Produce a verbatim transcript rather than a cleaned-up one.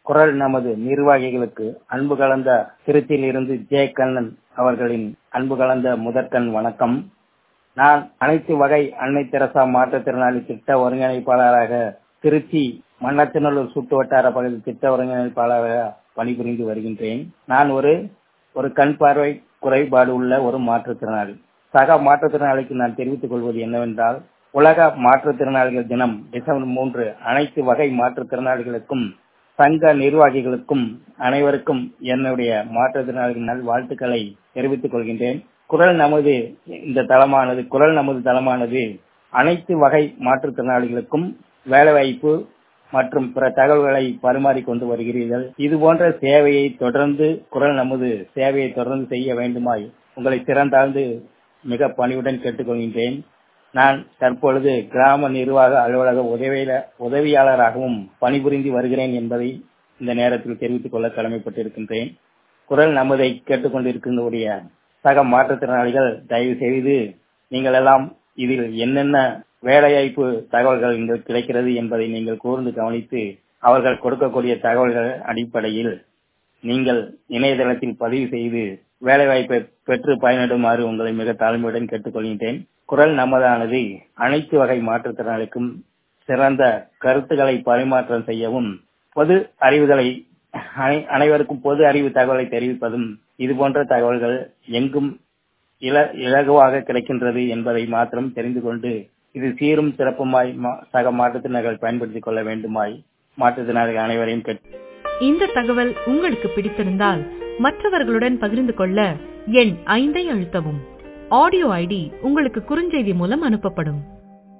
குரல் நமது நிர்வாகிகளுக்கு அன்பு கலந்த திருச்சியில் இருந்து ஜே கண்ணன் அவர்களின் அன்பு கலந்த முதற்கண் வணக்கம். நான் அனைத்து வகை அன்னை தெரசா மாற்றுத்திறனாளி திட்ட ஒருங்கிணைப்பாளராக திருச்சி மண்ணச்சநல்லூர் சுற்று வட்டார பகுதி திட்ட ஒருங்கிணைப்பாளராக பணிபுரிந்து வருகின்றேன். நான் ஒரு ஒரு கண் பார்வை குறைபாடு உள்ள ஒரு மாற்றுத்திறனாளி. சக மாற்றுத்திறனாளிக்கு நான் தெரிவித்துக் கொள்வது என்னவென்றால், உலக மாற்றுத்திறனாளிகள் தினம் டிசம்பர் மூன்று அனைத்து வகை மாற்றுத்திறனாளிகளுக்கும் சங்க நிர்வாகிகளுக்கும் அனைவருக்கும் என்னுடைய மாற்றுத்திறனாளிகள் நல் வாழ்த்துக்களை தெரிவித்துக் கொள்கின்றேன். குரல் நமது இந்த தளமானது குரல் நமது தளமானது அனைத்து வகை மாற்றுத்திறனாளிகளுக்கும் வேலைவாய்ப்பு மற்றும் பிற தகவல்களை பரிமாறிக்கொண்டு வருகிறீர்கள். இது போன்ற சேவையை தொடர்ந்து குரல் நமது சேவையை தொடர்ந்து செய்ய வேண்டுமாய் உங்களை திறந்தாழ்ந்து மிக பணிவுடன் கேட்டுக்கொள்கின்றேன். நான் தற்பொழுது கிராம நிர்வாக அலுவலக உதவியாளராகவும் பணிபுரிந்து வருகிறேன் என்பதை இந்த நேரத்தில் தெரிவித்துக் கொள்ள கடமைப்பட்டிருக்கின்றேன். குரல் நமதை கேட்டுக்கொண்டிருக்கின்ற சக மாற்றுத்திறனாளிகள் தயவு செய்து நீங்கள் எல்லாம் இதில் என்னென்ன வேலைவாய்ப்பு தகவல்கள் உங்களுக்கு கிடைக்கிறது என்பதை நீங்கள் கூர்ந்து கவனித்து அவர்கள் கொடுக்கக்கூடிய தகவல்கள் அடிப்படையில் நீங்கள் இணையதளத்தில் பதிவு செய்து வேலைவாய்ப்பை பெற்று பயனிடுமாறு உங்களை மிக தாழ்மையுடன் கேட்டுக்கொள்கின்றேன். குரல் நமதானது அனைத்து வகை மாற்றுத்திறனாளிக்கும் சிறந்த கருத்துக்களை பரிமாற்றம் செய்யவும் பொது அறிவுகளை அனைவருக்கும் பொது அறிவு தகவலை தெரிவிப்பதும் இது போன்ற தகவல்கள் எங்கும் இலகுவாக கிடைக்கின்றது என்பதை மாத்திரம் தெரிந்து கொண்டு இது சீரும் சிறப்புமாய் சக மாற்றுத்திறனாளிகள் பயன்படுத்திக் கொள்ள வேண்டுமாய் மாற்றுத்திறனாளிகள் அனைவரையும் கேட்டு. இந்த தகவல் உங்களுக்கு பிடித்திருந்தால் மற்றவர்களுடன் பகிர்ந்து கொள்ள எண் ஐந்தை அழுத்தவும். ஆடியோ ஐடி உங்களுக்கு குறுஞ்செய்தி மூலம் அனுப்பப்படும்.